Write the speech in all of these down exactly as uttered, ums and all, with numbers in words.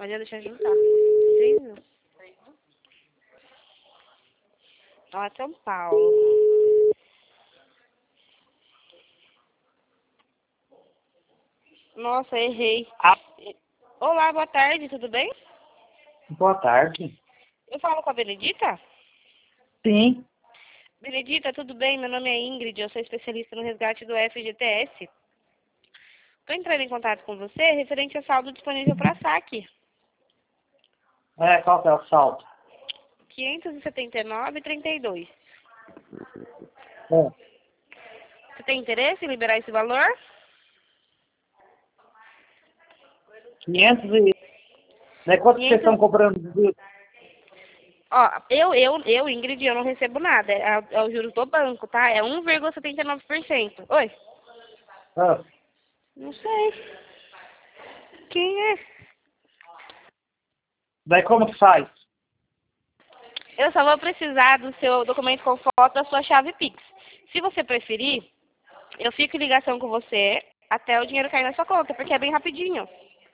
Mas deixa eu juntar. três mil. Ó, São Paulo. Nossa, errei. Ah, Olá, boa tarde, tudo bem? boa tarde. Eu falo com a Benedita? Sim. Benedita, tudo bem? Meu nome é Ingrid, eu sou especialista no resgate do F G T S. Estou entrando em contato com você referente ao saldo disponível para saque. É, qual que é o saldo? quinhentos e setenta e nove e trinta e dois. É. Você tem interesse em liberar esse valor? quinhentos e... Né, quanto que vocês quinhentos... estão cobrando de juros? Ó, eu, eu, eu, Ingrid, eu não recebo nada. É, é o juros do banco, tá? É um vírgula setenta e nove por cento. Oi? Ah, Não sei. Quem é? daí como que faz? Eu só vou precisar do seu documento com foto da sua chave Pix. Se você preferir, eu fico em ligação com você até o dinheiro cair na sua conta, porque é bem rapidinho.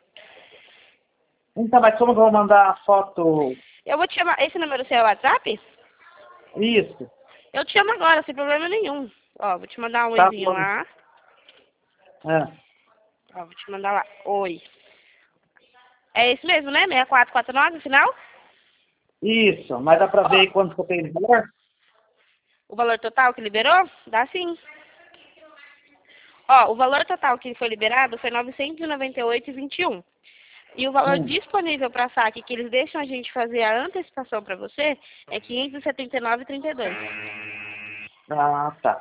Então, mas como que eu vou mandar a foto? Eu vou te chamar... Esse número seu é o WhatsApp? Isso. Eu te chamo agora, sem problema nenhum. Ó, vou te mandar um Tá oizinho bom. lá. É. Ó, vou te mandar lá. Oi. É esse mesmo, né? seis quatro quatro nove, final? Isso, mas dá pra ver Ó, aí quanto que eu tenho de valor? o valor total que liberou? Dá sim. Ó, o valor total que foi liberado foi novecentos e noventa e oito reais e vinte e um. E o valor Hum. disponível para saque que eles deixam a gente fazer a antecipação para você é quinhentos e setenta e nove reais e trinta e dois. Ah, tá.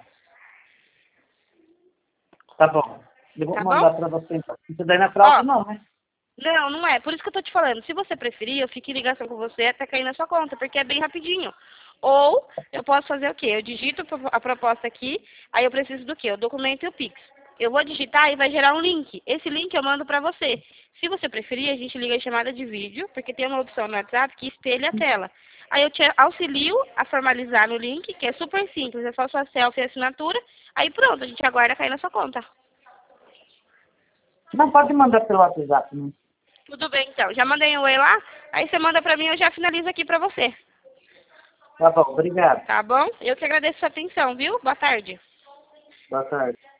Tá bom. Eu vou Tá bom? mandar pra você então. Isso daí não é fraude Ó, não, né? não, não é. Por isso que eu tô te falando. Se você preferir, eu fico em ligação com você até cair na sua conta, porque é bem rapidinho. Ou eu posso fazer o quê? Eu digito a proposta aqui, aí eu preciso do quê? O documento e o Pix. Eu vou digitar e vai gerar um link. Esse link eu mando pra você. Se você preferir, a gente liga em chamada de vídeo, porque tem uma opção no WhatsApp que espelha a tela. Aí eu te auxilio a formalizar no link, que é super simples. É só sua selfie e assinatura. Aí pronto, a gente aguarda cair na sua conta. Não pode mandar pelo WhatsApp, né? Tudo bem, então. Já mandei um oi lá. Aí você manda pra mim, eu já finalizo aqui pra você. Tá bom, obrigado. Tá bom? Eu que agradeço a sua atenção, viu? Boa tarde. Boa tarde.